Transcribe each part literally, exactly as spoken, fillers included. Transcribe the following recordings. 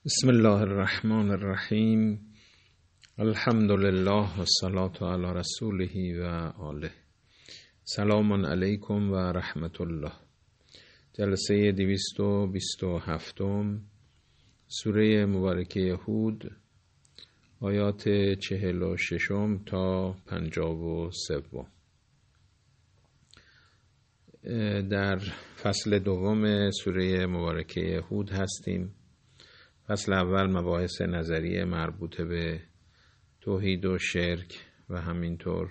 بسم الله الرحمن الرحیم. الحمد لله و الصلاة علی رسوله و آله. سلام علیکم و رحمت الله. جلسه دویست و بیست و هفتم سوره مبارکه هود، آیات چهل و ششم تا پنجاب و سوم. در فصل دوم سوره مبارکه هود هستیم. فصل اول مباحث نظریه مربوط به توحید و شرک و همینطور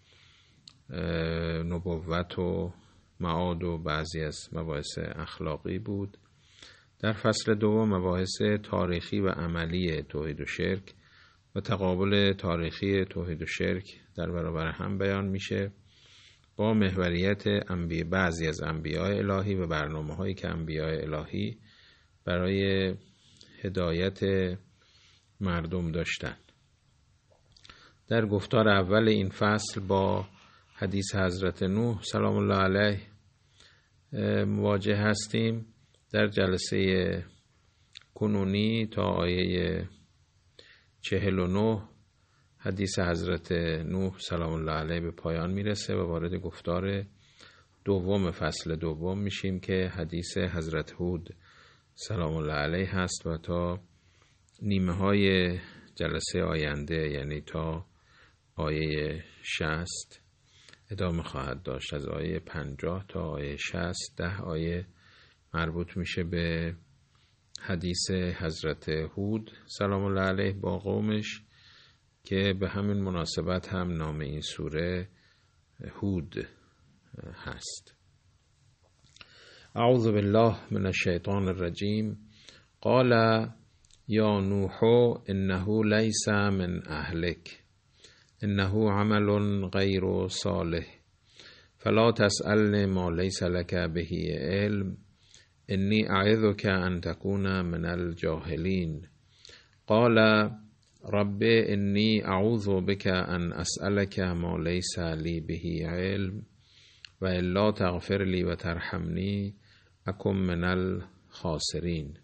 نبوت و معاد و بعضی از مباحث اخلاقی بود. در فصل دوم مباحث تاریخی و عملی توحید و شرک و تقابل تاریخی توحید و شرک در برابر هم بیان میشه، با محوریت انبی بعضی از انبیاء الهی و برنامه هایی که انبیاء الهی برای هدایت مردم داشتن. در گفتار اول این فصل با حدیث حضرت نوح سلام الله علیه مواجه هستیم. در جلسه کنونی تا آیه چهل و نه حدیث حضرت نوح سلام الله علیه به پایان میرسه و وارد گفتار دوم فصل دوم میشیم که حدیث حضرت هود سلام الله علیه هست و تا نیمه های جلسه آینده، یعنی تا آیه شصت ادامه خواهد داشت. از آیه پنجاه تا آیه شصت ده آیه مربوط میشه به حدیث حضرت هود سلام الله علیه با قومش که به همین مناسبت هم نام این سوره هود هست. اعوذ بالله من الشیطان الرجیم. قال یا نوح انه لیس من اهلک انه عمل غیر صالح فلا تسألنی ما لیس لک به علم انی اعظک ان تکون من الجاهلین. قال رب انی اعوذ بک ان اسألک ما لیس لی به علم و الا تغفر لی و ترحمنی اکن من الخاسرین.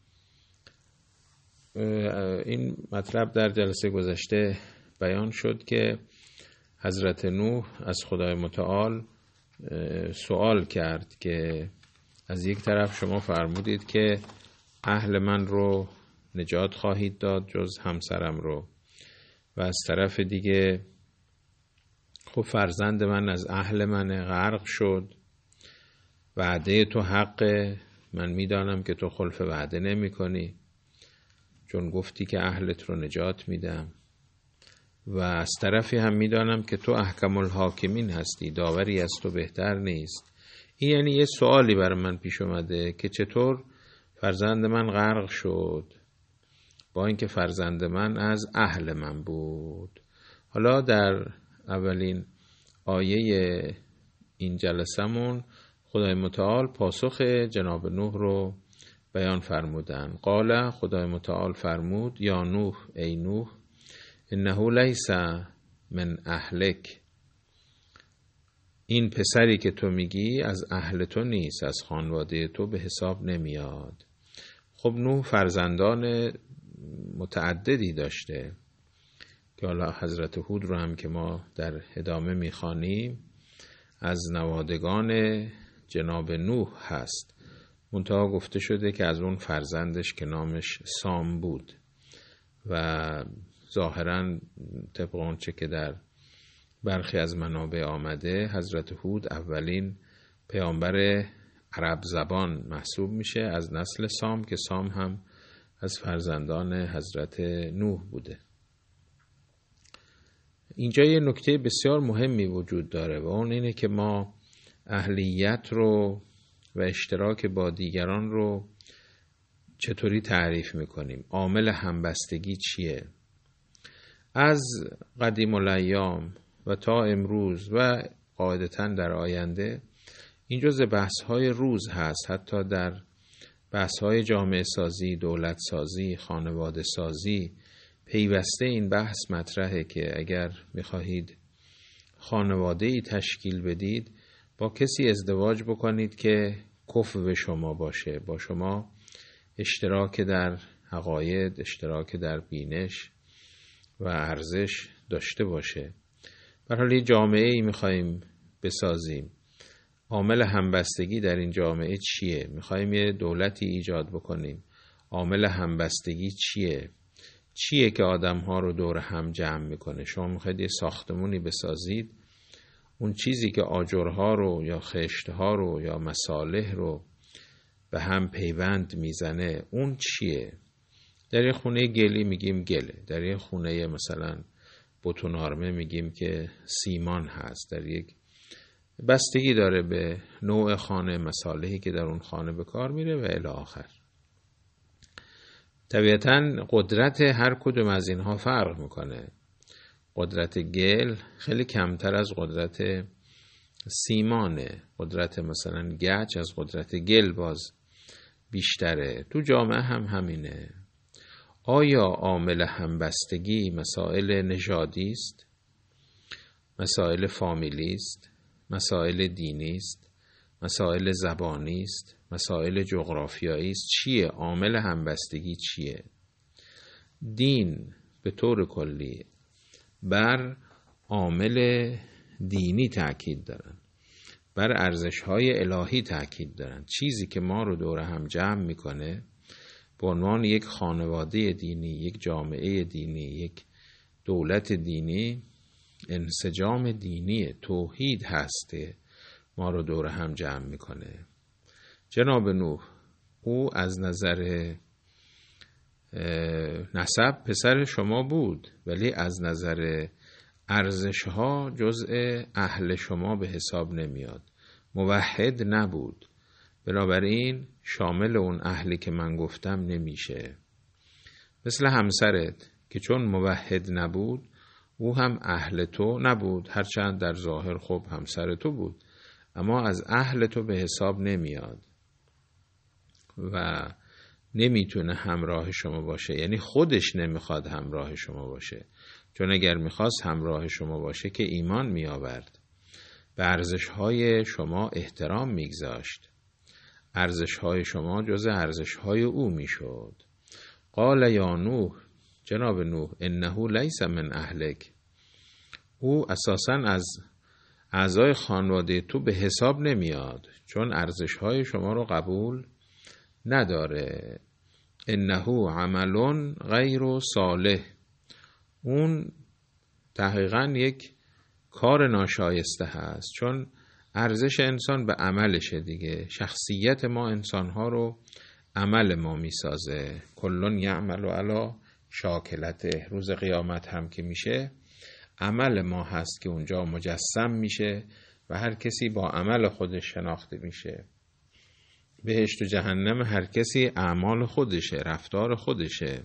این مطلب در جلسه گذشته بیان شد که حضرت نوح از خدای متعال سوال کرد که از یک طرف شما فرمودید که اهل من رو نجات خواهید داد جز همسرم رو، و از طرف دیگه خب فرزند من از اهل من غرق شد، وعده تو حقه، من میدانم که تو خلف وعده نمی کنی چون گفتی که اهلت رو نجات میدم، و از طرفی هم میدانم که تو احکم الحاکمین هستی، داوری از تو بهتر نیست. این یعنی یه سوالی برای من پیش اومده که چطور فرزند من غرق شد با اینکه فرزند من از اهل من بود. حالا در اولین آیه این جلسمون خدای متعال پاسخ جناب نوح رو بیان فرمودن. قال، خدای متعال فرمود، یا نوح، ای نوح، انه لیس من اهلک، این پسری که تو میگی از اهل تو نیست، از خانواده تو به حساب نمیاد. خب نوح فرزندان متعددی داشته که حالا حضرت هود رو هم که ما در ادامه میخوانیم از نوادگان جناب نوح هست. منتها گفته شده که از اون فرزندش که نامش سام بود و ظاهراً طبق اونچه که در برخی از منابع آمده حضرت هود اولین پیامبر عرب زبان محسوب میشه از نسل سام که سام هم از فرزندان حضرت نوح بوده. اینجا یه نکته بسیار مهمی وجود داره و اون اینه که ما اهلیت رو و اشتراک با دیگران رو چطوری تعریف میکنیم؟ عامل همبستگی چیه؟ از قدیم الایام و تا امروز و قاعدتاً در آینده این جزء بحث‌های روز هست. حتی در بحث‌های جامعه سازی، دولت سازی، خانواده سازی پیوسته این بحث مطرحه که اگر میخواهید خانواده‌ای تشکیل بدید با کسی ازدواج بکنید که کفو به شما باشه، با شما اشتراک در عقاید، اشتراک در بینش و ارزش داشته باشه. به هر حال یه جامعه ای میخوایم بسازیم. عامل همبستگی در این جامعه چیه؟ میخوایم یه دولتی ایجاد بکنیم. عامل همبستگی چیه؟ چیه که آدم‌ها رو دور هم جمع میکنه؟ شما میخواید یه ساختمونی بسازید، اون چیزی که آجرها رو یا خشتها رو یا مصالح رو به هم پیوند میزنه اون چیه؟ در یه خونه گلی میگیم گله، در یه خونه مثلا بتونارمه میگیم که سیمان هست. در یک بستگی داره به نوع خانه، مصالحی که در اون خانه به کار میره و الی آخر. طبیعتاً قدرت هر کدوم از اینها فرق میکنه. قدرت گل خیلی کمتر از قدرت سیمانه. قدرت مثلا گچ از قدرت گل باز بیشتره. تو جامعه هم همینه. آیا عامل همبستگی مسائل نژادی است؟ مسائل فامیلی است؟ مسائل دینی است؟ مسائل زبانی است؟ مسائل جغرافیایی است؟ چیه عامل همبستگی؟ چیه؟ دین به طور کلی بر عامل دینی تاکید دارن، بر ارزش‌های الهی تاکید دارن. چیزی که ما رو دور هم جمع میکنه به عنوان یک خانواده دینی، یک جامعه دینی، یک دولت دینی، انسجام دینی، توحید هسته ما رو دور هم جمع میکنه. جناب نوح او از نظر نسب پسر شما بود، ولی از نظر ارزش‌ها جزء اهل شما به حساب نمیاد. موحد نبود، بنابراین شامل اون اهلی که من گفتم نمیشه. مثل همسرت که چون موحد نبود او هم اهل تو نبود، هرچند در ظاهر خب همسر تو بود، اما از اهل تو به حساب نمیاد و نمیتونه همراه شما باشه. یعنی خودش نمیخواد همراه شما باشه، چون اگر میخواست همراه شما باشه که ایمان میآورد، به ارزش‌های شما احترام میگذاشت، ارزش‌های شما جز ارزش‌های او میشد. قال یا نوح، جناب نوح، انه لیس من اهلک، او اساساً از اعضای خانواده تو به حساب نمیاد، چون ارزش‌های شما رو قبول نداره. انه عمل غیر صالح، اون دقیقاً یک کار ناشایسته هست، چون ارزش انسان به عملشه دیگه. شخصیت ما انسانها رو عمل ما میسازه. کلون یعمل علی شاکلته. روز قیامت هم که میشه عمل ما هست که اونجا مجسم میشه و هر کسی با عمل خودش شناخته میشه. بهشت و جهنم هر کسی اعمال خودشه، رفتار خودشه،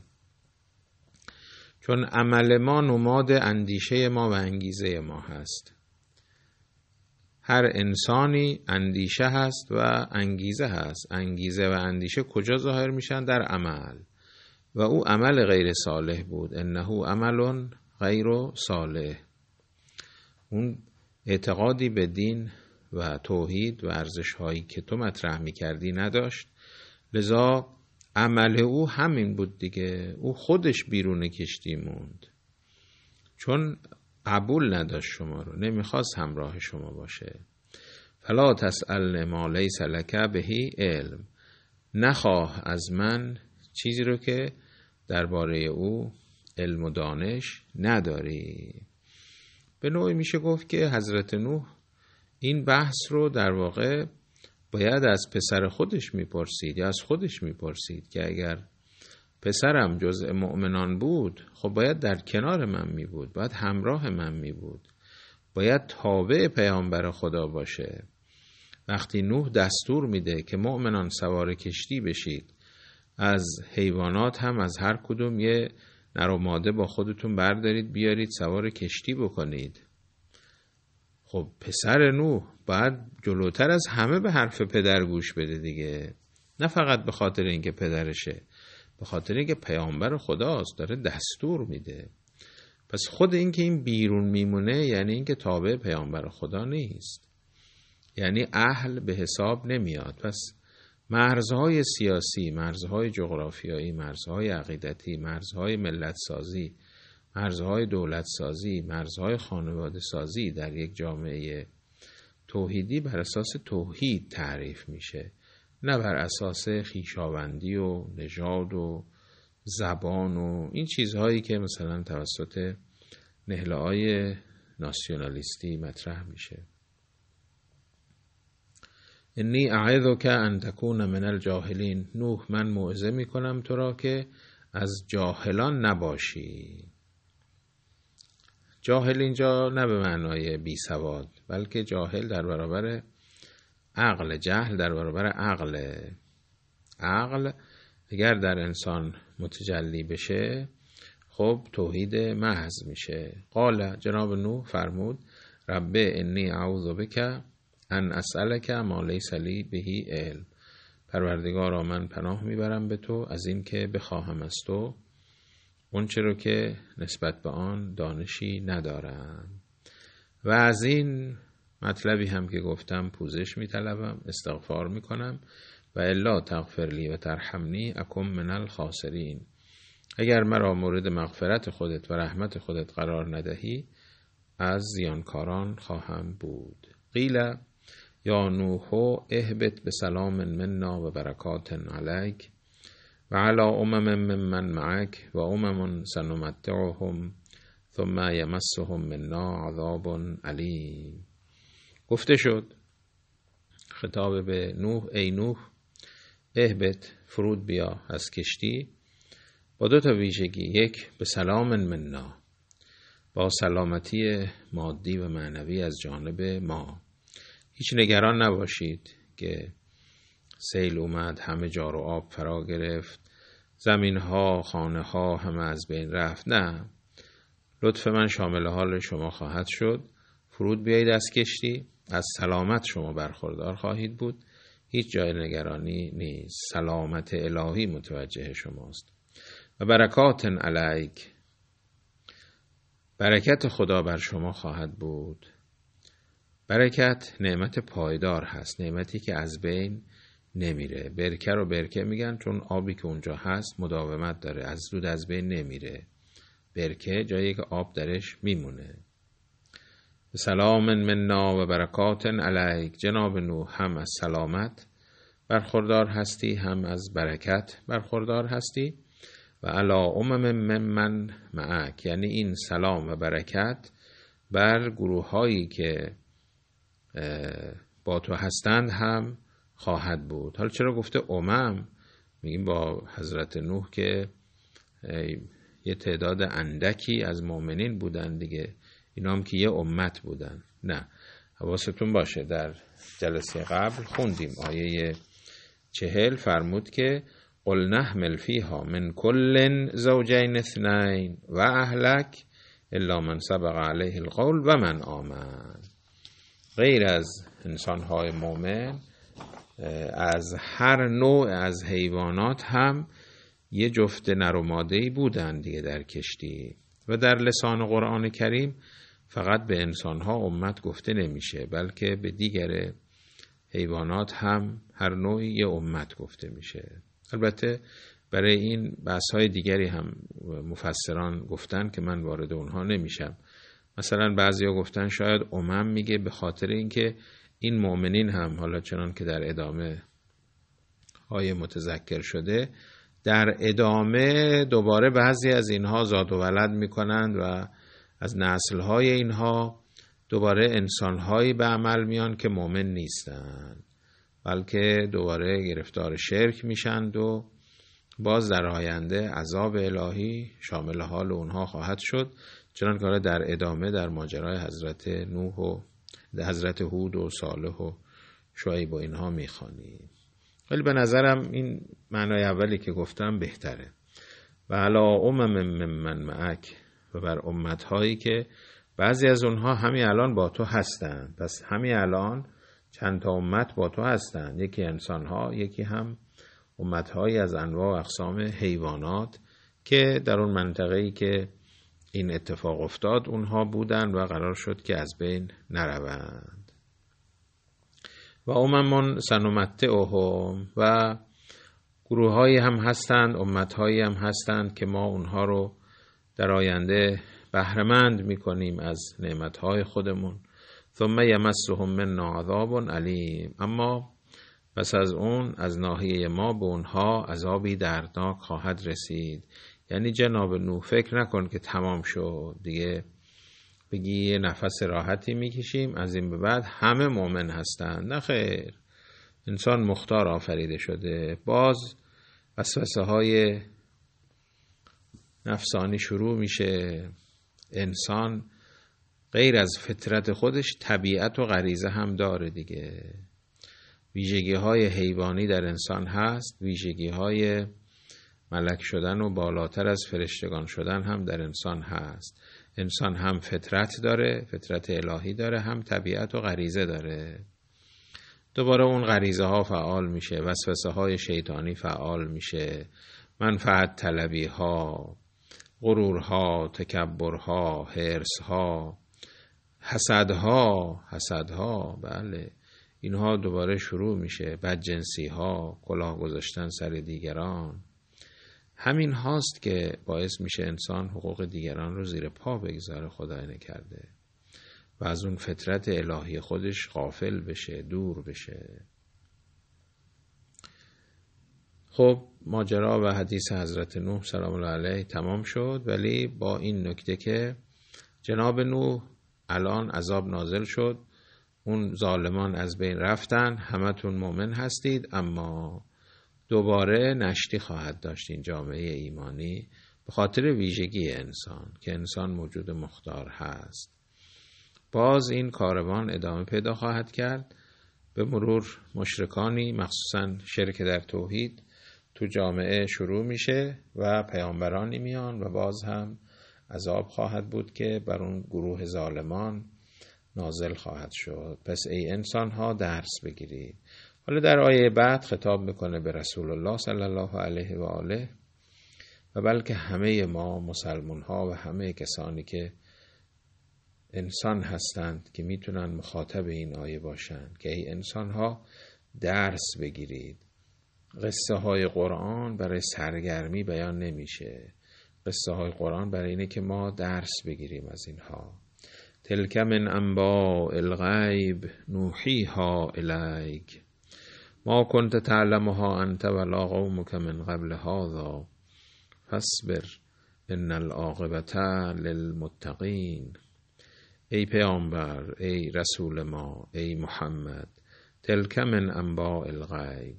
چون عمل ما نماد اندیشه ما و انگیزه ما هست. هر انسانی اندیشه هست و انگیزه هست. انگیزه و اندیشه کجا ظاهر میشن؟ در عمل. و او عمل غیر صالح بود. انه عمل غیر صالح. اون اعتقادی به دین و توحید و ارزش هایی که تو مطرح میکردی نداشت، لذا عمل او همین بود دیگه. او خودش بیرون کشتی موند، چون قبول نداشت شما رو، نمیخواست همراه شما باشه. فلا تسألن ما لیس لک به علم، نخواه از من چیزی رو که درباره او علم و دانش نداری. به نوعی میشه گفت که حضرت نوح این بحث رو در واقع باید از پسر خودش میپرسید یا از خودش میپرسید که اگر پسرم جزء مؤمنان بود خب باید در کنار من میبود، باید همراه من میبود، باید تابع پیامبر خدا باشه. وقتی نوح دستور میده که مؤمنان سوار کشتی بشید، از حیوانات هم از هر کدوم یه نر و ماده با خودتون بردارید بیارید سوار کشتی بکنید، خب پسر نوح باید جلوتر از همه به حرف پدر گوش بده دیگه. نه فقط به خاطر اینکه پدرشه، به خاطر اینکه پیامبر خداست، داره دستور میده. پس خود اینکه این بیرون میمونه یعنی اینکه تابع پیامبر خدا نیست، یعنی اهل به حساب نمیاد. پس مرزهای سیاسی، مرزهای جغرافیایی، مرزهای عقیدتی، مرزهای ملت سازی، مرزهای دولت سازی، مرزهای خانواده سازی در یک جامعه توحیدی بر اساس توحید تعریف میشه، نه بر اساس خویشاوندی و نژاد و زبان و این چیزهایی که مثلا توسط نهله‌های ناسیونالیستی مطرح میشه. انی اعظک ان تکون من الجاهلین. نوح، من موعظه میکنم تو را که از جاهلان نباشی. جاهل اینجا نه به معنای بی سواد، بلکه جاهل در برابر عقل، جهل در برابر عقل. عقل اگر در انسان متجلی بشه خب توحید محض میشه. قال، جناب نوح فرمود، رب انی اعوذ بک ان اسألک ما لیس لی به علم. پروردگارا من پناه میبرم به تو از این که بخواهم از تو اون چه رو که نسبت به آن دانشی ندارم. و از این مطلبی هم که گفتم پوزش میطلبم، استغفار میکنم. و الا تغفر لی و ترحمنی اکن من الخاسرین. اگر مرا مورد مغفرت خودت و رحمت خودت قرار ندهی از زیانکاران خواهم بود. قیل یا نوح اهبط بسلام منا و برکات علیک و علی امم ممن معک و امم سنمتعهم ثم یمسهم منا عذاب علیم. گفته شد، خطاب به نوح، ای نوح اهبط، فرود بیا از کشتی با دو تا ویژگی. یک، به سلام منا، با سلامتی مادی و معنوی از جانب ما. هیچ نگران نباشید که سیل اومد، همه جار و آب فرا گرفت، زمین ها، خانه ها همه از بین رفت. نه، لطف من شامل حال شما خواهد شد. فرود بیایید از کشتی، از سلامت شما برخوردار خواهید بود. هیچ جای نگرانی نیست، سلامت الهی متوجه شماست. و برکات علیک، برکت خدا بر شما خواهد بود. برکت نعمت پایدار هست، نعمتی که از بین نمیره. برکه رو برکه میگن چون آبی که اونجا هست مداومت داره، از زود از بین نمیره. برکه جایی که آب درش میمونه. سلام منا و برکات علیک. جناب نوح، هم از سلامت برخوردار هستی، هم از برکت برخوردار هستی. و علی امم ممن معک، یعنی این سلام و برکت بر گروه هایی که با تو هستند هم خواهد بود. حالا چرا گفته امم؟ میگیم با حضرت نوح که یه تعداد اندکی از مؤمنین بودن دیگه، اینا هم که یه امت بودن. نه، حواستون باشه، در جلسه قبل خوندیم آیه چهل فرمود که قل نحمل فیها من کل زوجین اثنین و اهلک الا من سبق علیه القول و من آمن. غیر از انسانهای مؤمن از هر نوع از حیوانات هم یه جفت نر و ماده‌ای بودن دیگه در کشتی. و در لسان قرآن کریم فقط به انسانها امت گفته نمیشه، بلکه به دیگر حیوانات هم هر نوعی یه امت گفته میشه. البته برای این بحث‌های دیگری هم مفسران گفتن که من وارد اونها نمیشم. مثلا بعضیا گفتن شاید امم میگه به خاطر اینکه این مؤمنین هم، حالا چنان که در ادامه های متذکر شده، در ادامه دوباره بعضی از اینها زاد و ولد میکنند و از نسل‌های اینها دوباره انسان‌هایی به عمل میان که مؤمن نیستند، بلکه دوباره گرفتار شرک میشند و باز در آینده عذاب الهی شامل حال اونها خواهد شد، چنان که در ادامه در ماجرای حضرت نوح و حضرت هود و صالح و شعیب و اینها میخوانیم. ولی به نظرم این معنای اولی که گفتم بهتره. و علی امم ممن معک، و بر امتهایی که بعضی از اونها همین الان با تو هستند. پس همین الان چند تا امت با تو هستند، یکی انسانها، یکی هم امتهایی از انواع و اقسام حیوانات که در اون منطقه‌ای که این اتفاق افتاد اونها بودن و قرار شد که از بین نروند. و امم سنمتعهم، و گروه هایی هم هستند، امت هایی هم هستند که ما اونها رو در آینده بهره‌مند میکنیم از نعمت های خودمون. ثم یمسهم منا عذاب علیم، اما پس از اون از ناحیه ما به اونها عذابی دردناک خواهد رسید. یعنی جناب نوح فکر نکن که تمام شد دیگه، بگی یه نفس راحتی میکشیم از این به بعد همه مؤمن هستند. نه خیر، انسان مختار آفریده شده، باز وسوسه های نفسانی شروع میشه. انسان غیر از فطرت خودش طبیعت و غریزه هم داره دیگه. ویژگی های حیوانی در انسان هست، ویژگی های ملک شدن و بالاتر از فرشتگان شدن هم در انسان هست. انسان هم فطرت داره، فطرت الهی داره، هم طبیعت و غریزه داره. دوباره اون غریزه ها فعال میشه، وسوسه های شیطانی فعال میشه، منفعت طلبی ها، غرورها، تکبرها، حرصها، حسدها، حسدها بله اینها دوباره شروع میشه، بدجنسی ها، کلاه گذاشتن سر دیگران. همین هاست که باعث میشه انسان حقوق دیگران رو زیر پا بگذاره، خدای نکرده، و از اون فطرت الهی خودش غافل بشه، دور بشه. خب ماجرا و حدیث حضرت نوح سلام الله علیه تمام شد، ولی با این نکته که جناب نوح الان عذاب نازل شد، اون ظالمان از بین رفتن، همتون مؤمن هستید، اما دوباره نشتی خواهد داشت این جامعه ایمانی به خاطر ویژگی انسان که انسان موجود مختار هست. باز این کاروان ادامه پیدا خواهد کرد، به مرور مشرکانی مخصوصا شرک در توحید تو جامعه شروع میشه و پیامبرانی میان و باز هم عذاب خواهد بود که بر اون گروه ظالمان نازل خواهد شد. پس ای انسان ها درس بگیرید. حالا در آیه بعد خطاب میکنه به رسول الله صلی الله علیه و آله و بلکه همه ما مسلمان ها و همه کسانی که انسان هستند که میتونن مخاطب این آیه باشن که ای انسان ها درس بگیرید. قصه های قرآن برای سرگرمی بیان نمیشه، قصه های قرآن برای اینه که ما درس بگیریم از اینها. تلک من انباء الغیب نوحیها الیک ما کنت تعلمها انت ولا قومک من قبل هذا فاصبر ان العاقبة للمتقین. ای پیامبر، ای رسول ما، ای محمد، تلک من انباء الغیب،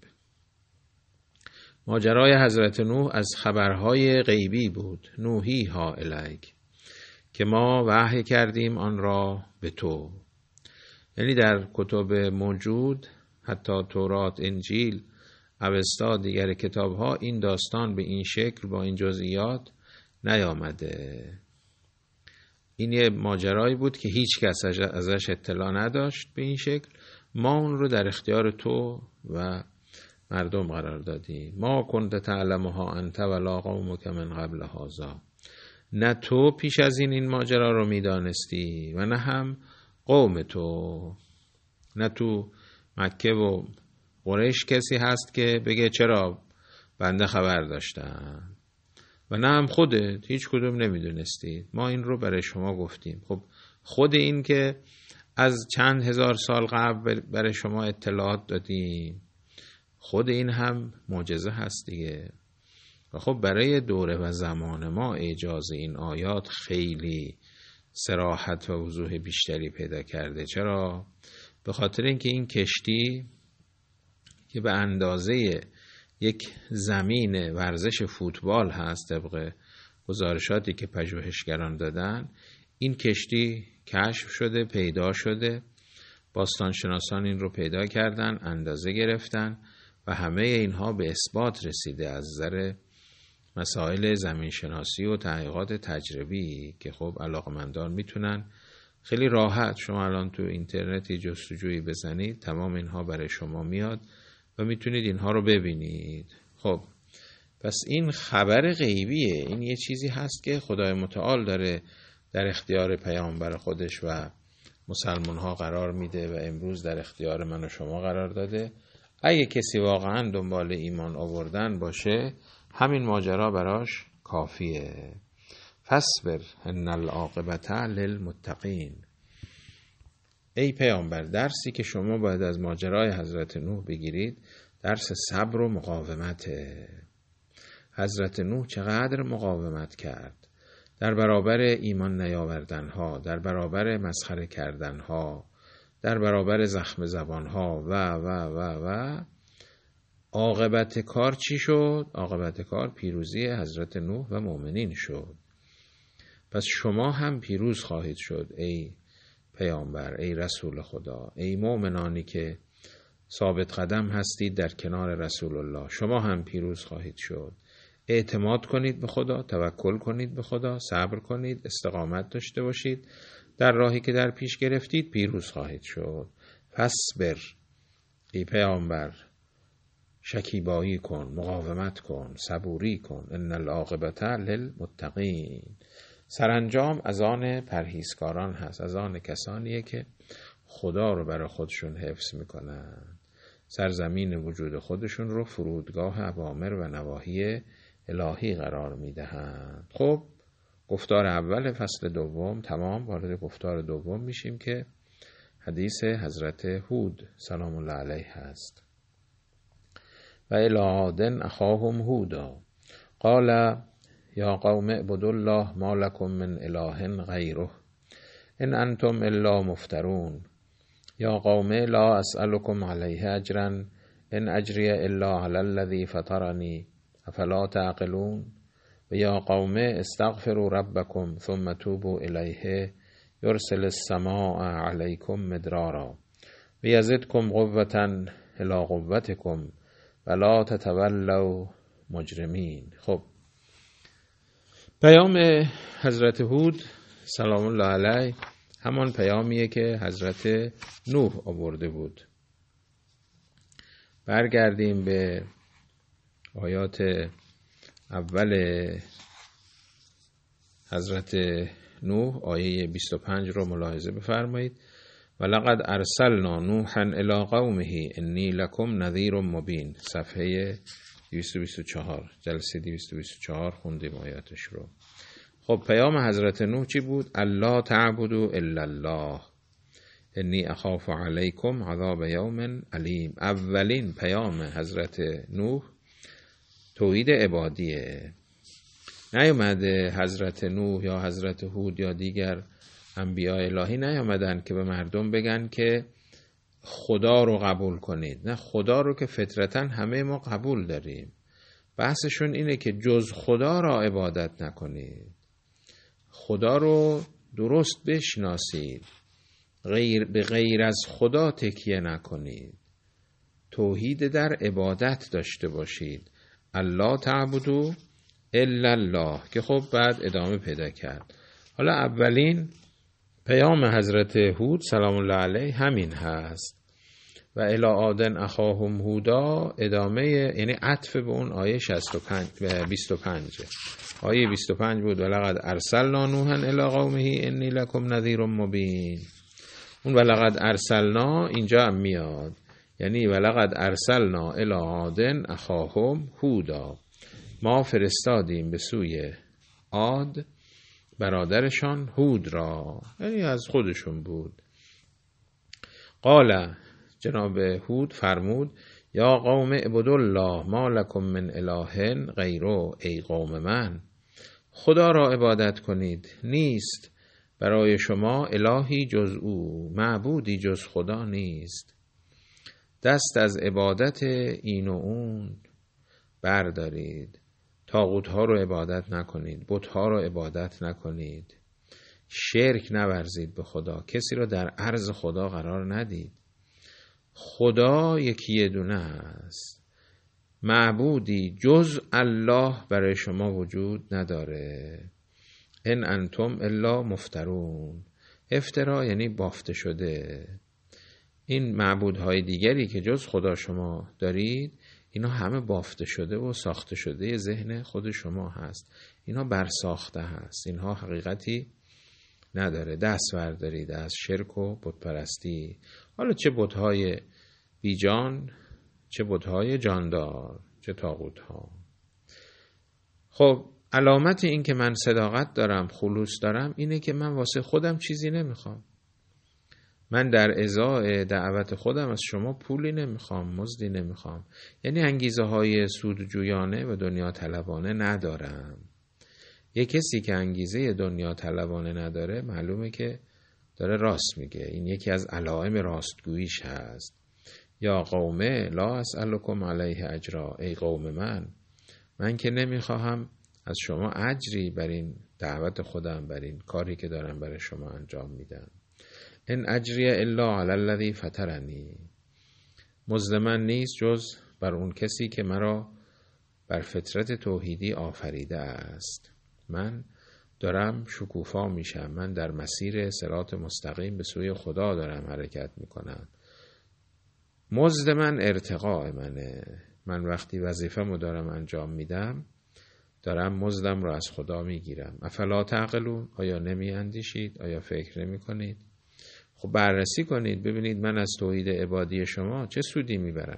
ماجرای حضرت نوح از خبرهای غیبی بود. نوحی ها الیک، که ما وحی کردیم آن را به تو. یعنی در کتب موجود، حتی تورات، انجیل، اوستا، دیگر کتاب ها این داستان به این شکل با این جزئیات نیامده. این یه ماجرایی بود که هیچ کس ازش اطلاع نداشت به این شکل. ما اون رو در اختیار تو و مردم قرار دادیم. ما کنت تعلمها انت ولا قومک من قبل هذا، نه تو پیش از این این ماجرا رو میدانستی و نه هم قوم تو. نه تو مکه و قریش کسی هست که بگه چرا بنده خبر داشتم، و نه هم خودت، هیچ کدوم نمیدونستید. ما این رو برای شما گفتیم. خب خود این که از چند هزار سال قبل برای شما اطلاعات دادیم، خود این هم معجزه هست دیگه. و خب برای دوره و زمان ما اعجاز این آیات خیلی صراحت و وضوح بیشتری پیدا کرده. چرا؟ به خاطر اینکه این کشتی که به اندازه یک زمین ورزش فوتبال هست، طبق گزارشاتی که پژوهشگران دادن، این کشتی کشف شده، پیدا شده، باستانشناسان این رو پیدا کردن، اندازه گرفتن و همه اینها به اثبات رسیده از نظر مسائل زمینشناسی و تحقیقات تجربی که خب علاقمندان میتونن خیلی راحت، شما الان تو اینترنتی جستجویی بزنید تمام اینها برای شما میاد و میتونید اینها رو ببینید. خب پس این خبر غیبیه، این یه چیزی هست که خدای متعال داره در اختیار پیامبر خودش و مسلمان ها قرار میده و امروز در اختیار من و شما قرار داده. اگه کسی واقعا دنبال ایمان آوردن باشه همین ماجرا براش کافیه. فاصبر ان العاقبة للمتقین. ای پیامبر، درسی که شما باید از ماجرای حضرت نوح بگیرید درس صبر و مقاومته. حضرت نوح چقدر مقاومت کرد در برابر ایمان نیاوردن ها، در برابر مسخره کردن ها، در برابر زخم زبان ها و و و و عاقبت کار چی شد؟ عاقبت کار پیروزی حضرت نوح و مؤمنین شد. پس شما هم پیروز خواهید شد ای پیامبر، ای رسول خدا، ای مؤمنانی که ثابت قدم هستید در کنار رسول الله، شما هم پیروز خواهید شد. اعتماد کنید به خدا، توکل کنید به خدا، صبر کنید، استقامت داشته باشید در راهی که در پیش گرفتید، پیروز خواهید شد. فاصبر ای پیامبر، شکیبایی کن، مقاومت کن، صبوری کن. ان العاقبة للمتقین. سرانجام از آن پرهیزکاران هست، از آن کسانیه که خدا رو برای خودشون حفظ میکنن، سرزمین وجود خودشون رو فرودگاه اوامر و نواهی الهی قرار میدهند. خب گفتار اول فصل دوم تمام، وارد گفتار دوم میشیم که حدیث حضرت هود سلام الله علیه هست. و الی عاد اخاهم هودا قال یا قوم اعبدوا الله ما لکم من اله غیره ان انتم الا مفترون یا قوم لا اسألكم علیه اجرا ان اجری الا علی الذی فطرنی افلا تعقلون و یا قوم استغفروا ربکم ثم توبوا الیه یرسل السماء علیکم مدرارا و یزدکم قوة الی قوتکم ولا تتولوا مجرمین. خب پیام حضرت هود سلام الله علیه همان پیامیه که حضرت نوح آورده بود. برگردیم به آیات اول حضرت نوح، آیه بیست و پنج رو ملاحظه بفرمایید. ولقد ارسلنا نوحا الی قومه انی لکم نذیر مبین. صفحه دویست و بیست و چهار، جلسه دویست و بیست و چهار خوندیم آیاتش رو. خب پیام حضرت نوح چی بود؟ الا تعبدوا الا الله انی اخاف علیکم عذاب یوم علیم. اولین پیام حضرت نوح توحید عبادیه. نیامده حضرت نوح یا حضرت هود یا دیگر انبیاء الهی نیامدن که به مردم بگن که خدا رو قبول کنید. نه، خدا رو که فطرتاً همه ما قبول داریم. بحثشون اینه که جز خدا را عبادت نکنید، خدا رو درست بشناسید، غیر به غیر از خدا تکیه نکنید، توحید در عبادت داشته باشید. الله تعبدو الا الله، که خب بعد ادامه پیدا کرد. حالا اولین پیام حضرت هود سلام الله علیه همین هست. و الی عاد اخاهم هودا ادامه، یعنی عطف به اون آیه شصت و پنج بیست و پنج. آیه بیست و پنج بود ولقد ارسلنا نوحا الی قومه انی لکم نذیر مبین. اون ولقد ارسلنا اینجا هم میاد، یعنی ولقد ارسلنا الی عاد اخاهم هودا، ما فرستادیم به سوی عاد برادرشان هود را، یعنی از خودشون بود. قال، جناب هود فرمود یا قوم اعبدوا الله ما لکم من اله غیره. ای قوم من، خدا را عبادت کنید، نیست برای شما الهی جز او، معبودی جز خدا نیست. دست از عبادت این و اون بردارید، طاغوت ها رو عبادت نکنید، بت ها رو عبادت نکنید، شرک نورزید به خدا، کسی رو در عرض خدا قرار ندید. خدا یکی دونه است، معبودی جز الله برای شما وجود نداره. ان انتم الا مفترون. افترا یعنی بافته شده. این معبودهای دیگری که جز خدا شما دارید، اینا همه بافته شده و ساخته شده ذهن خود شما هست. اینا برساخته هست. اینها حقیقتی نداره، دست بردارید از شرک و بت پرستی، حالا چه بت‌های بی جان، چه بت‌های جاندار، چه طاغوت‌ها. خب علامت این که من صداقت دارم، خلوص دارم، اینه که من واسه خودم چیزی نمیخوام. من در ازای دعوت خودم از شما پولی نمیخوام، مزدی نمیخوام. یعنی انگیزه های سودجویانه و دنیا طلبانه ندارم. یک کسی که انگیزه دنیا طلبانه نداره معلومه که داره راست میگه. این یکی از علائم راستگوییش هست. یا قومه لا اسألکم علیه اجرا، ای قوم من، من که نمیخواهم از شما اجری بر این دعوت خودم، بر این کاری که دارم برای شما انجام میدم. ان اجری الا علی الذی فطرنی، مزد من نیست جز بر اون کسی که مرا بر فطرت توحیدی آفریده است. من دارم شکوفا میشم، من در مسیر صراط مستقیم به سوی خدا دارم حرکت میکنم. مزد من ارتقاء منه. من وقتی وظیفه‌مو دارم انجام میدم دارم مزدم رو از خدا میگیرم. افلا تعقلون، آیا نمی اندیشید؟ آیا فکر نمی کنید؟ خب بررسی کنید ببینید من از توحید عبادی شما چه سودی میبرم.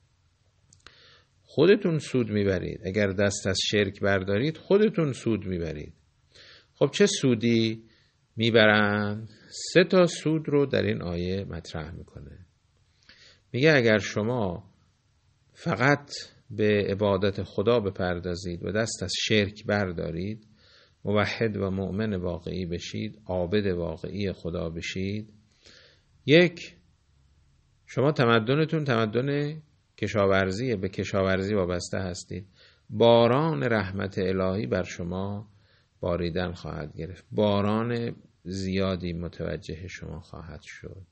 خودتون سود میبرید. اگر دست از شرک بردارید خودتون سود میبرید. خب چه سودی میبرن؟ سه تا سود رو در این آیه مطرح میکنه. میگه اگر شما فقط به عبادت خدا بپردازید و دست از شرک بردارید، موحد و مؤمن واقعی بشید، عابد واقعی خدا بشید، یک، شما تمدنتون تمدن کشاورزیه، به کشاورزی وابسته هستید، باران رحمت الهی بر شما باریدن خواهد گرفت، باران زیادی متوجه شما خواهد شد،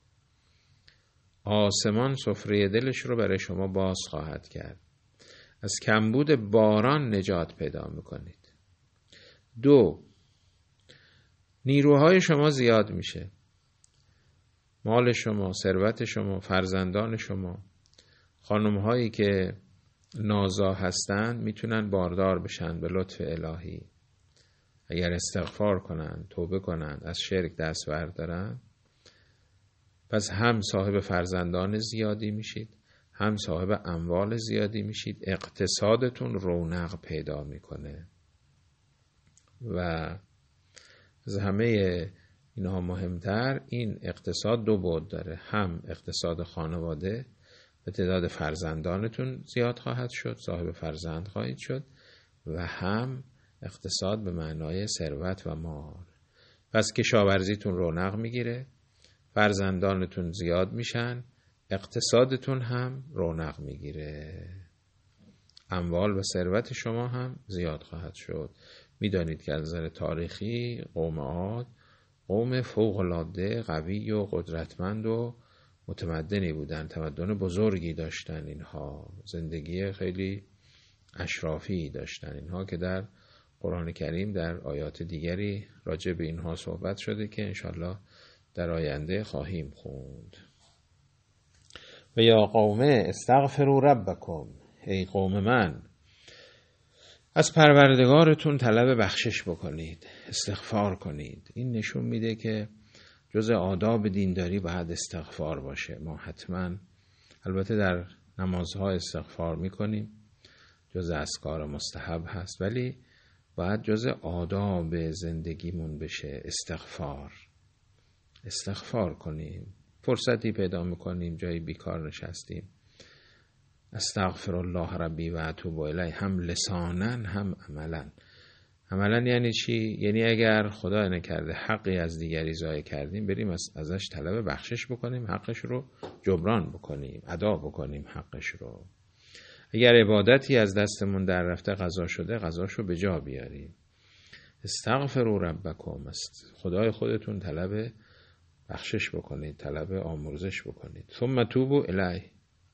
آسمان سفره دلش رو برای شما باز خواهد کرد، از کمبود باران نجات پیدا میکنید. دو، نیروهای شما زیاد میشه، مال شما، ثروت شما، فرزندان شما، خانمهایی که نازا هستند میتونن باردار بشن به لطف الهی. اگر استغفار کنن، توبه کنن، از شرک دست بردارن، پس هم صاحب فرزندان زیادی میشید، هم صاحب اموال زیادی میشید، اقتصادتون رونق پیدا میکنه. و از همه اینها مهمتر این اقتصاد دو بعد داره، هم اقتصاد خانواده، به تعداد فرزندانتون زیاد خواهد شد، صاحب فرزند خواهید شد، و هم اقتصاد به معنای ثروت و مال. پس کشاورزیتون رونق میگیره، فرزندانتون زیاد میشن، اقتصادتون هم رونق میگیره، اموال و ثروت شما هم زیاد خواهد شد. میدانید که از نظر تاریخی قوم عاد قوم فوق‌العاده قوی و قدرتمند و متمدنی بودن، تمدن بزرگی داشتن، اینها زندگی خیلی اشرافی داشتن، اینها که در قرآن کریم در آیات دیگری راجع به اینها صحبت شده که انشالله در آینده خواهیم خوند. و یا قوم استغفروا ربکم، ای قوم من از پروردگارتون طلب بخشش بکنید، استغفار کنید. این نشون میده که جز آداب دینداری باید استغفار باشه. ما حتما البته در نمازها استغفار میکنیم، جز اذکار مستحب هست، ولی باید جز آداب زندگیمون بشه استغفار. استغفار کنیم، فرصتی پیدا میکنیم جایی بیکار نشستیم، استغفر الله ربی و اتوب الیه، هم لسانن هم عملن. عملن یعنی چی؟ یعنی اگر خدا نکرده حقی از دیگری ضایع کردیم بریم از ازش طلب بخشش بکنیم، حقش رو جبران بکنیم، ادا بکنیم حقش رو. اگر عبادتی از دستمون در رفته قضا شده قضاش رو به جا بیاریم. استغفروا ربکم، است خدای خودتون طلب بخشش بکنید، طلب آمرزش بکنید. ثم توبوا الیه.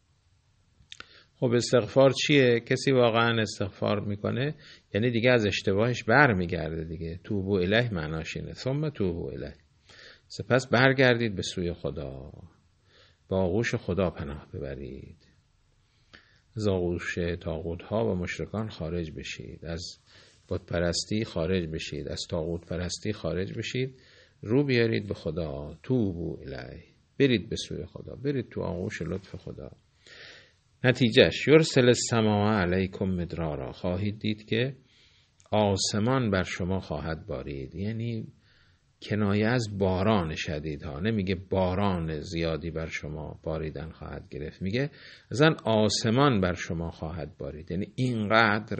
خب استغفار چیه؟ کسی واقعا استغفار میکنه یعنی دیگه از اشتباهش بر میگرده دیگه. توبوا الیه معناش اینه، ثم توبوا الیه، سپس برگردید به سوی خدا، با آغوش خدا پناه ببرید، از آغوش طاغوت ها و مشرکان خارج بشید، از بت پرستی خارج بشید، از طاغوت پرستی خارج بشید رو بیارید به خدا، توبوا الیه، برید به سوی خدا، برید تو آغوش لطف خدا. نتیجهش یرسل السماء علیکم مدرارا، خواهید دید که آسمان بر شما خواهد بارید. یعنی کنایه از باران شدید ها، نمیگه باران زیادی بر شما باریدن خواهد گرفت، میگه اصلا آسمان بر شما خواهد بارید. یعنی اینقدر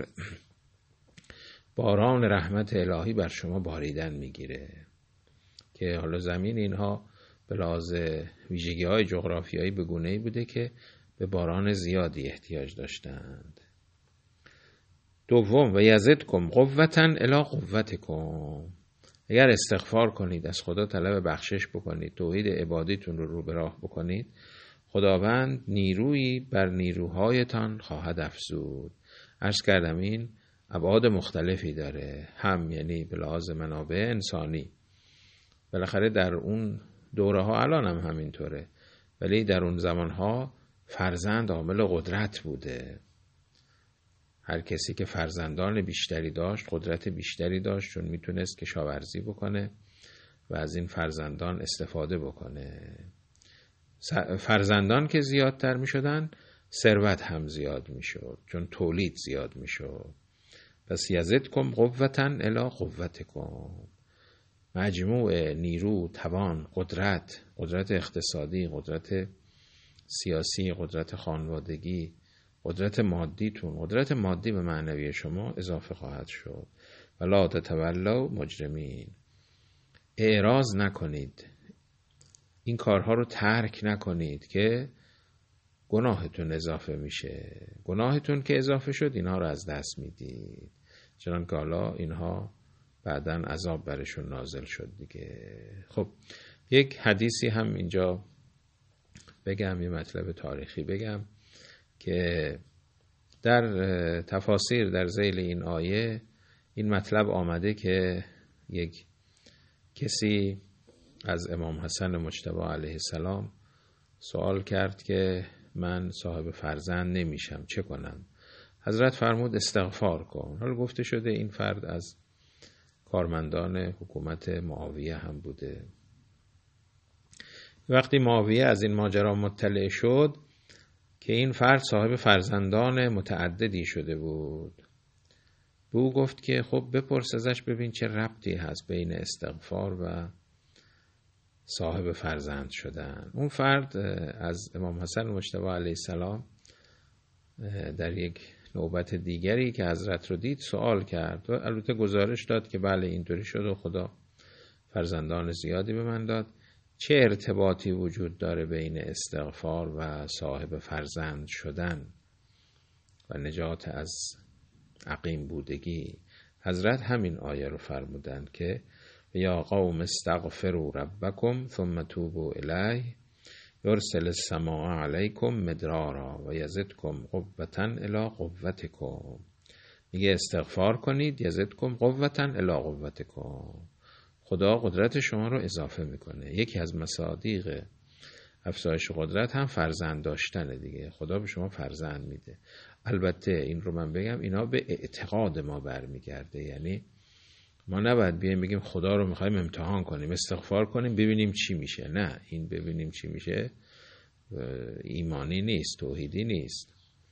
باران رحمت الهی بر شما باریدن میگیره که حالا زمین اینها به لحاظ ویژگی های جغرافیایی به گونه‌ای بوده که به باران زیادی احتیاج داشتند. دوم و یزدکم قوة الی قوتکم، اگر استغفار کنید، از خدا طلب بخشش بکنید، توحید عبادیتون رو رو به راه بکنید، خداوند نیرویی بر نیروهایتان خواهد افزود. عرض کردم این ابعاد مختلفی داره، هم یعنی به لحاظ منابع انسانی، بالاخره در اون دوره ها الان هم همینطوره، ولی در اون زمان ها فرزند عامل قدرت بوده. هر کسی که فرزندان بیشتری داشت قدرت بیشتری داشت، چون میتونست کشاورزی بکنه و از این فرزندان استفاده بکنه. فرزندان که زیادتر میشدن ثروت هم زیاد میشد، چون تولید زیاد میشد. پس یزدکم قوة الی قوتکم، مجموع نیرو، توان، قدرت، قدرت اقتصادی، قدرت سیاسی، قدرت خانوادگی، قدرت مادیتون، قدرت مادی به معنوی شما اضافه خواهد شد. ولا تتولوا مجرمین، اعراض نکنید، این کارها رو ترک نکنید که گناهتون اضافه میشه. گناهتون که اضافه شد اینها رو از دست میدید، چنان که حالا اینها بعداً عذاب برشون نازل شد دیگه. خب یک حدیثی هم اینجا بگم، یه مطلب تاریخی بگم که در تفاسیر در ذیل این آیه این مطلب آمده که یک کسی از امام حسن مجتبی علیه السلام سوال کرد که من صاحب فرزند نمیشم، چه کنم؟ حضرت فرمود استغفار کن. حالا گفته شده این فرد از کارمندان حکومت معاویه هم بوده. وقتی معاویه از این ماجرا مطلع شد که این فرد صاحب فرزندان متعددی شده بود، به او گفت که خب بپرس ازش ببین چه ربطی هست بین استغفار و صاحب فرزند شدن. اون فرد از امام حسن مجتبی علیه السلام در یک نوبت دیگری که حضرت رو دید سوال کرد و البته گزارش داد که بله اینطوری شد و خدا فرزندان زیادی به من داد. چه ارتباطی وجود داره بین استغفار و صاحب فرزند شدن و نجات از عقیم بودگی؟ حضرت همین آیه رو فرمودن که یا قوم استغفروا ربکم ثم توبوا الیه یرسل السماء علیکم مدرارا و یزدکم قوة الی قوتکم. میگه استغفار کنید، یزدکم قوة الی قوتکم، خدا قدرت شما رو اضافه میکنه. یکی از مصادیق افزایش قدرت هم فرزند داشتنه دیگه، خدا به شما فرزند میده. البته این رو من بگم اینا به اعتقاد ما برمیگرده، یعنی ما نباید بیایم بگیم خدا رو میخوایم امتحان کنیم، استغفار کنیم ببینیم چی میشه. نه، این ببینیم چی میشه ایمانی نیست، توحیدی نیست.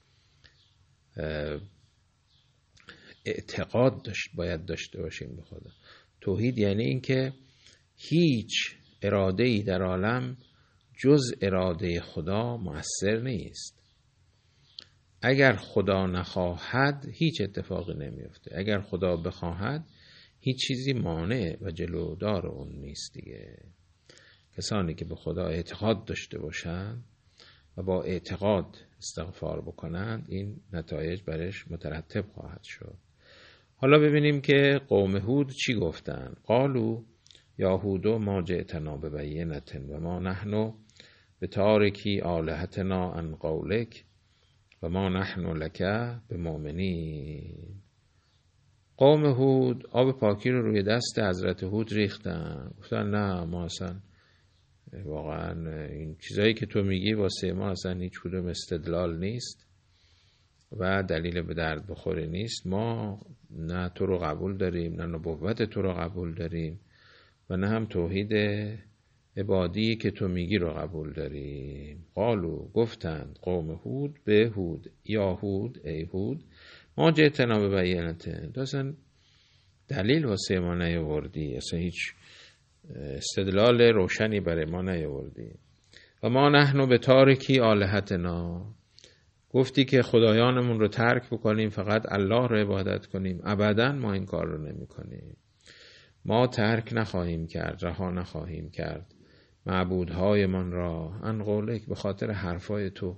اعتقاد داشت باید داشته باشیم به خدا. توحید یعنی این که هیچ اراده‌ای در عالم جز اراده خدا مؤثر نیست. اگر خدا نخواهد هیچ اتفاقی نمیفته، اگر خدا بخواهد هیچ چیزی مانع و جلودار اون نیست دیگه. کسانی که به خدا اعتقاد داشته باشند و با اعتقاد استغفار بکنند این نتایج برش مترتب خواهد شد. حالا ببینیم که قوم هود چی گفتن. قالو یا هودو ما جئتنا ببینة و ما نحن بتارکی آلهتنا عن قولک و ما نحن لک بمؤمنین. قوم هود آب پاکی رو روی دست حضرت هود ریختن، گفتن نه ما اصلا واقعا این چیزایی که تو میگی واسه ما اصلا هیچ کدوم استدلال نیست و دلیل به درد بخوری نیست. ما نه تو رو قبول داریم نه نبوت تو رو قبول داریم و نه هم توحید عبادی که تو میگی رو قبول داریم. قالو گفتند قوم هود به هود یا هود ای هود ما جئتنا به بینته، تو اصلا دلیل واسه ما نیاوردی، اصلا هیچ استدلال روشنی برای ما نیاوردی. و ما نحن به تارکی آلهتنا، گفتی که خدایانمون رو ترک بکنیم فقط الله رو عبادت کنیم، ابدا ما این کار رو نمی کنیم. ما ترک نخواهیم کرد، رها نخواهیم کرد معبودهایمان را ان قولک، به خاطر حرفای تو.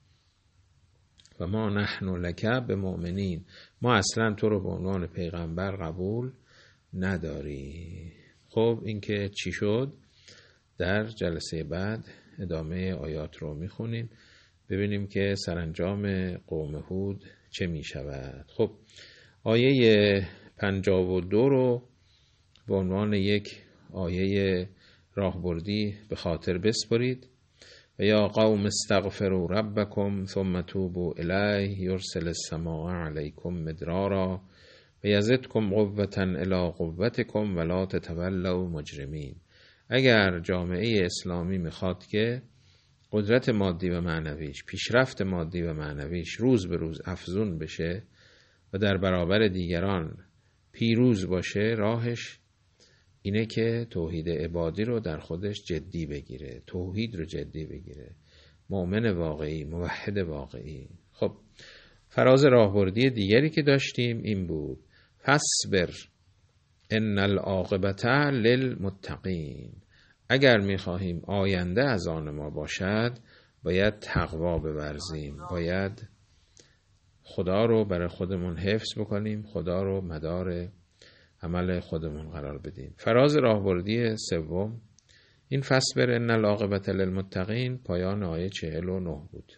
و ما نحن لک به مؤمنین، ما اصلا تو رو به عنوان پیغمبر قبول نداری. خب این که چی شد؟ در جلسه بعد ادامه آیات رو میخونیم، ببینیم که سرانجام قوم هود چه میشود. خب آیه پنجاه و دو رو به عنوان یک آیه راهبردی به خاطر بسپرید. و یا قوم استغفروا ربکم ثم توبوا الیه یرسل السماء علیکم مدرارا و یزدکم قوة الی قوتکم ولا تتولوا مجرمین. اگر جامعه اسلامی میخواد که قدرت مادی و معنویش، پیشرفت مادی و معنویش روز به روز افزون بشه و در برابر دیگران پیروز باشه، راهش اینه که توحید عبادی رو در خودش جدی بگیره، توحید رو جدی بگیره، مؤمن واقعی، موحد واقعی. خب فراز راهبردی دیگری که داشتیم این بود فاصبر ان العاقبة للمتقین. اگر میخواهیم آینده از آن ما باشد باید تقوا بورزیم، باید خدا رو برای خودمون حفظ بکنیم، خدا رو مدار عمل خودمون قرار بدیم. فراز راهبردی سوم این فاصبر ان العاقبة للمتقین پایان آیه چهل و نه بود.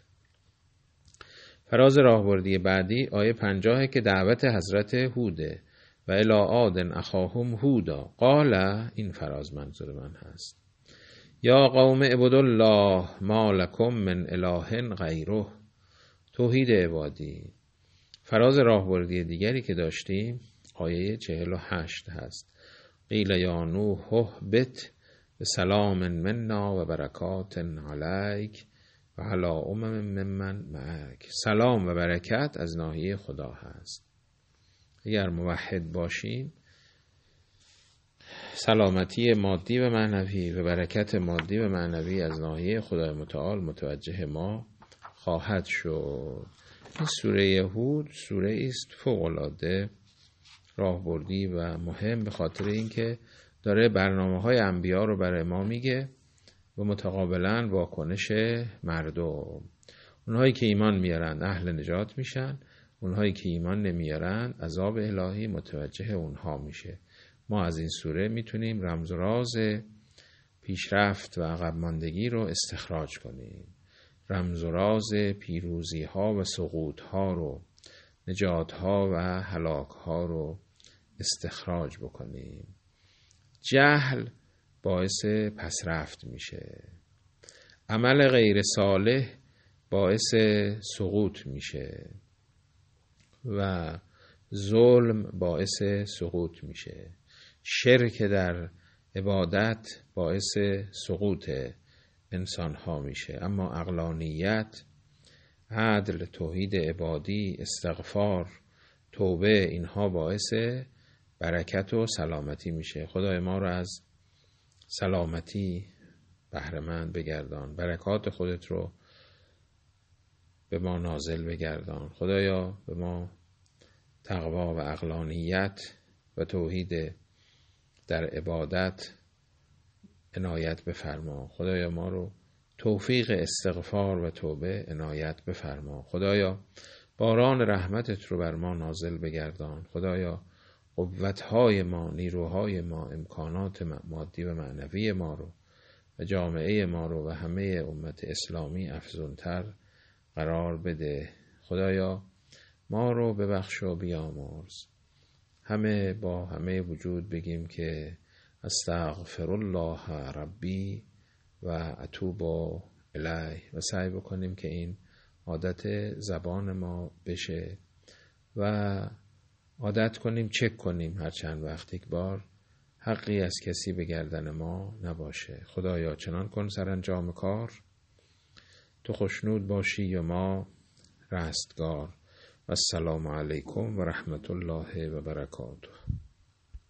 فراز راهبردی بعدی آیه پنجاه که دعوت حضرت هوده و الی عاد اخاهم هودا قال، این فراز منظور من هست یا قوم اعبدوا الله ما لکم من اله غیره، توحید عبادی. فراز راهبردی دیگری که داشتیم آیه چهل و هشت هست قیل یا نوح اهبط بسلام منا و برکات علیک و علی امم ممن معک. سلام و برکت از ناحیه خدا هست. اگر موحد باشیم سلامتی مادی و معنوی و برکت مادی و معنوی از ناحیه خدای متعال متوجه ما خواهد شد. این سوره هود سوره است فوق‌العاده راهبردی و مهم، به خاطر اینکه داره برنامه‌های انبیا رو برای ما میگه و متقابلا واکنش مردم. اونهایی که ایمان میارن اهل نجات میشن، اونهایی که ایمان نمیارن عذاب الهی متوجه اونها میشه. ما از این سوره میتونیم رمز و راز پیشرفت و عقب ماندگی رو استخراج کنیم، رمز و راز پیروزی ها و سقوط ها رو، نجات ها و هلاک ها رو استخراج بکنیم. جهل باعث پسرفت میشه، عمل غیر صالح باعث سقوط میشه و ظلم باعث سقوط میشه. شرک در عبادت باعث سقوط انسان ها میشه. اما عقلانیت، عدل، توحید عبادی، استغفار، توبه، اینها باعث برکت و سلامتی میشه. خدای ما رو از سلامتی بهره‌مند بگردان، برکات خودت رو به ما نازل بگردان. خدایا به ما تقوا و عقلانیت و توحید در عبادت عنایت بفرما. خدایا ما رو توفیق استغفار و توبه عنایت بفرما. خدایا باران رحمتت رو بر ما نازل بگردان. خدایا قوتهای ما، نیروهای ما، امکانات مادی و معنوی ما رو و جامعه ما رو و همه امت اسلامی افزونتر قرار بده. خدایا ما رو ببخش و بیامرز. همه با همه وجود بگیم که استغفر الله ربی و اتوب الیه و سعی بکنیم که این عادت زبان ما بشه و عادت کنیم چک کنیم هر چند وقت یک بار حقی از کسی به گردن ما نباشه. خدایا چنان کن سرانجام کار، تو خوشنود باشی و ما رستگار. و السلام علیکم و رحمت الله و برکاته.